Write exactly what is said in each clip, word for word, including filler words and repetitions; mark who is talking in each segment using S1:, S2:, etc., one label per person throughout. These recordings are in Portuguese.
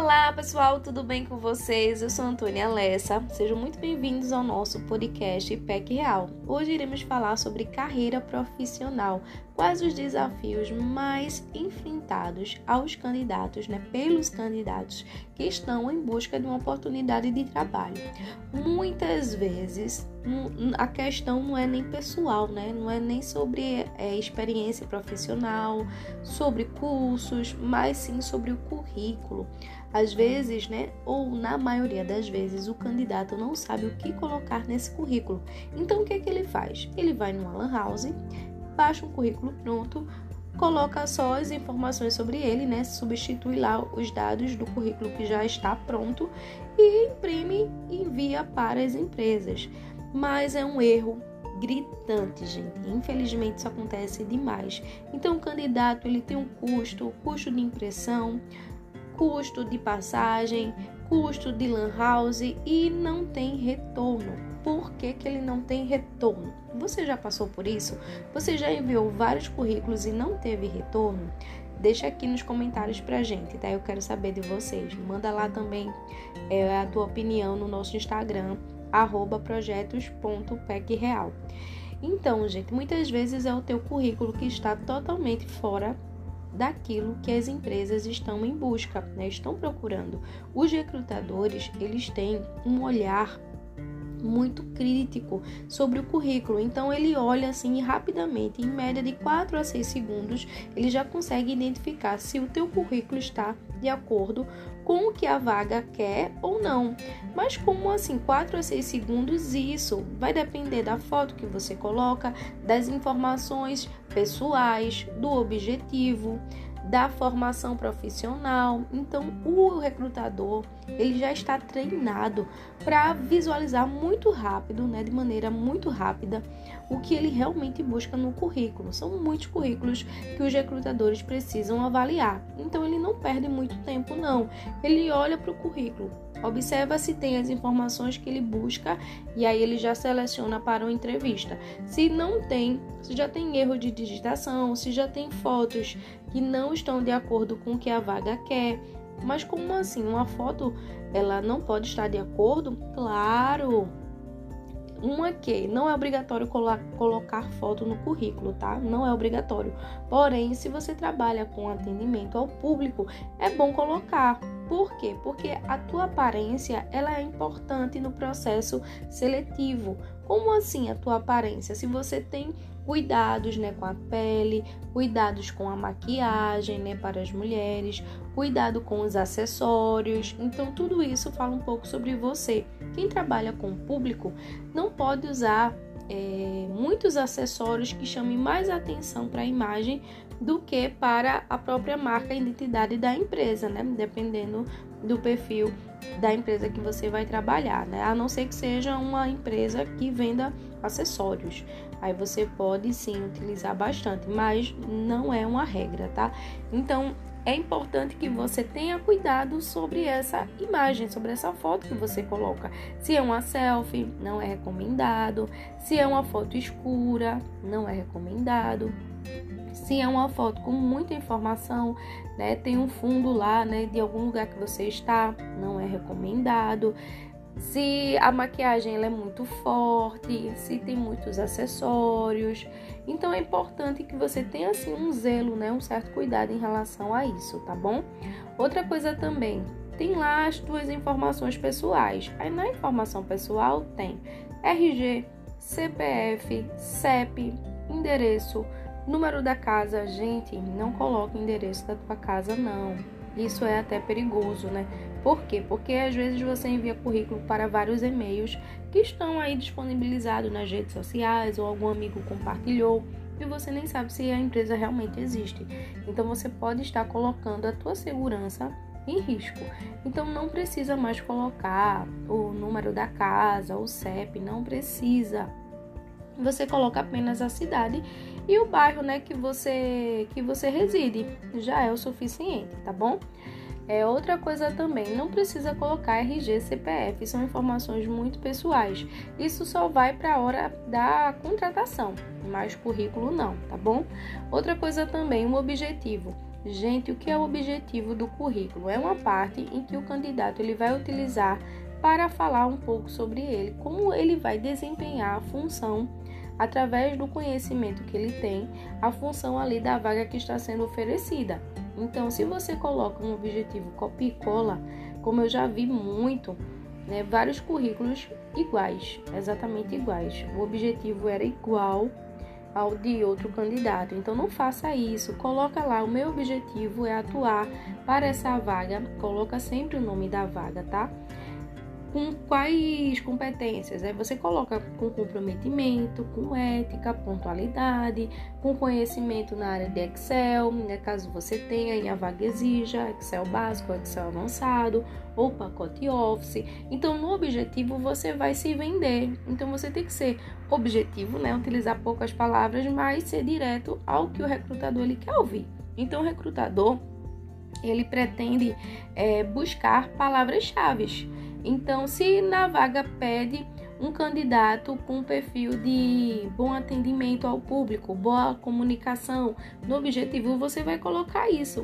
S1: Olá pessoal, tudo bem com vocês? Eu sou Antônia Lessa, sejam muito bem-vindos ao nosso podcast P E C Real. Hoje iremos falar sobre carreira profissional, quais os desafios mais enfrentados aos candidatos, né, pelos candidatos que estão em busca de uma oportunidade de trabalho. Muitas vezes a questão não é nem pessoal, né? Não é nem sobre é, experiência profissional, sobre cursos, mas sim sobre o currículo. Às vezes, né, ou na maioria das vezes, o candidato não sabe o que colocar nesse currículo. Então, o que é que ele faz? Ele vai numa lan house, baixa um currículo pronto, coloca só as informações sobre ele, né? Substitui lá os dados do currículo que já está pronto e imprime e envia para as empresas. Mas é um erro gritante, gente. Infelizmente isso acontece demais. Então o candidato ele tem um custo, custo de impressão, custo de passagem, custo de lan house e não tem retorno. Por que que ele não tem retorno? Você já passou por isso? Você já enviou vários currículos e não teve retorno? Deixa aqui nos comentários pra gente, tá? Eu quero saber de vocês. Manda lá também é, a tua opinião no nosso Instagram, arroba projetos ponto p e c real. Então, gente, muitas vezes é o teu currículo que está totalmente fora daquilo que as empresas estão em busca, né? Estão procurando. Os recrutadores, eles têm um olhar muito crítico sobre o currículo, então ele olha assim rapidamente, em média de quatro a seis segundos, ele já consegue identificar se o teu currículo está de acordo com o que a vaga quer ou não. Mas como assim, quatro a seis segundos? Isso vai depender da foto que você coloca, das informações pessoais, do objetivo, da formação profissional. Então o recrutador ele já está treinado para visualizar muito rápido, né, de maneira muito rápida, o que ele realmente busca no currículo. São muitos currículos que os recrutadores precisam avaliar, então ele não perde muito tempo não, ele olha para o currículo, observa se tem as informações que ele busca e aí ele já seleciona para uma entrevista. Se não tem, se já tem erro de digitação, se já tem fotos que não estão de acordo com o que a vaga quer. Mas como assim? Uma foto, ela não pode estar de acordo? Claro! Uma que não é obrigatório colo- colocar foto no currículo, tá? Não é obrigatório. Porém, se você trabalha com atendimento ao público, é bom colocar. Por quê? Porque a tua aparência, ela é importante no processo seletivo. Como assim a tua aparência? Se você tem cuidados, né, com a pele, cuidados com a maquiagem, né, para as mulheres, cuidado com os acessórios. Então, tudo isso fala um pouco sobre você. Quem trabalha com o público não pode usar é, muitos acessórios que chamem mais atenção para a imagem do que para a própria marca e identidade da empresa, né? Dependendo do perfil da empresa que você vai trabalhar, né? A não ser que seja uma empresa que venda acessórios. Aí você pode sim utilizar bastante, mas não é uma regra, tá? Então, é importante que você tenha cuidado sobre essa imagem, sobre essa foto que você coloca. Se é uma selfie, não é recomendado. Se é uma foto escura, não é recomendado. Se é uma foto com muita informação, né, tem um fundo lá, né, de algum lugar que você está, não é recomendado. Se a maquiagem ela é muito forte, se tem muitos acessórios, então é importante que você tenha assim um zelo, né, um certo cuidado em relação a isso, tá bom? Outra coisa também, tem lá as tuas informações pessoais. Aí na informação pessoal tem R G, C P F, C E P, endereço, número da casa. Gente, não coloque o endereço da tua casa, não. Isso é até perigoso, né? Por quê? Porque às vezes você envia currículo para vários e-mails que estão aí disponibilizados nas redes sociais ou algum amigo compartilhou e você nem sabe se a empresa realmente existe. Então você pode estar colocando a tua segurança em risco. Então não precisa mais colocar o número da casa, o C E P, não precisa. Você coloca apenas a cidade e o bairro, né, que você que você reside, já é o suficiente, tá bom? É outra coisa também, não precisa colocar R G, C P F, são informações muito pessoais. Isso só vai para a hora da contratação, mas currículo não, tá bom? Outra coisa também, um objetivo. Gente, o que é o objetivo do currículo? É uma parte em que o candidato ele vai utilizar para falar um pouco sobre ele, como ele vai desempenhar a função através do conhecimento que ele tem, a função ali da vaga que está sendo oferecida. Então, se você coloca um objetivo copia e cola, como eu já vi muito, né, vários currículos iguais, exatamente iguais. O objetivo era igual ao de outro candidato. Então, não faça isso. Coloca lá, o meu objetivo é atuar para essa vaga. Coloca sempre o nome da vaga, tá? Com quais competências? Aí você coloca com comprometimento, com ética, pontualidade, com conhecimento na área de Excel, né, caso você tenha e a vaga exija, Excel básico, Excel avançado ou pacote Office. Então, no objetivo, você vai se vender. Então, você tem que ser objetivo, né, utilizar poucas palavras, mas ser direto ao que o recrutador ele quer ouvir. Então, o recrutador, ele pretende é, buscar palavras-chave. Então, se na vaga pede um candidato com perfil de bom atendimento ao público, boa comunicação, no objetivo você vai colocar isso.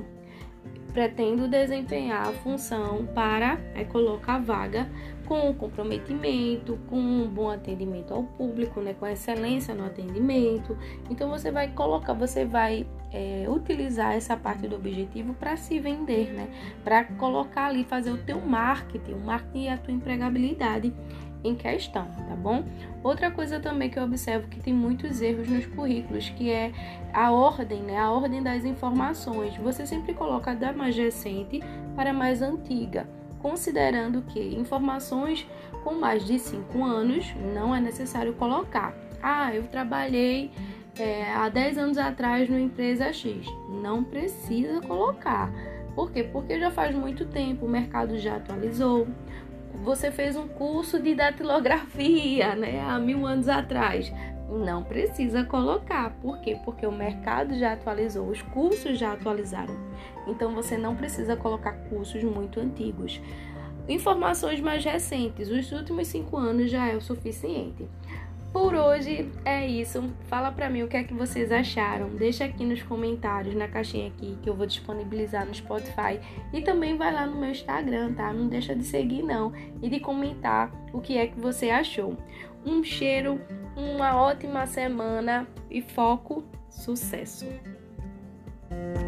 S1: Pretendo desempenhar a função para é, colocar a vaga com comprometimento, com um bom atendimento ao público, né, com excelência no atendimento. Então, você vai colocar, você vai é, utilizar essa parte do objetivo para se vender, né, para colocar ali, fazer o teu marketing, o marketing e a tua empregabilidade em questão, tá bom? Outra coisa também que eu observo que tem muitos erros nos currículos, que é a ordem, né, a ordem das informações. Você sempre coloca da mais recente para a mais antiga, considerando que informações com mais de cinco anos não é necessário colocar. Ah, eu trabalhei é, há dez anos atrás numa empresa X. Não precisa colocar. Por quê? Porque já faz muito tempo, o mercado já atualizou. Você fez um curso de datilografia, né, há mil anos atrás. Não precisa colocar. Por quê? Porque o mercado já atualizou, os cursos já atualizaram. Então, você não precisa colocar cursos muito antigos. Informações mais recentes, os últimos cinco anos já é o suficiente. Por hoje é isso. Fala pra mim o que é que vocês acharam. Deixa aqui nos comentários, na caixinha aqui, que eu vou disponibilizar no Spotify. E também vai lá no meu Instagram, tá? Não deixa de seguir, não. E de comentar o que é que você achou. Um cheiro, uma ótima semana e foco, sucesso!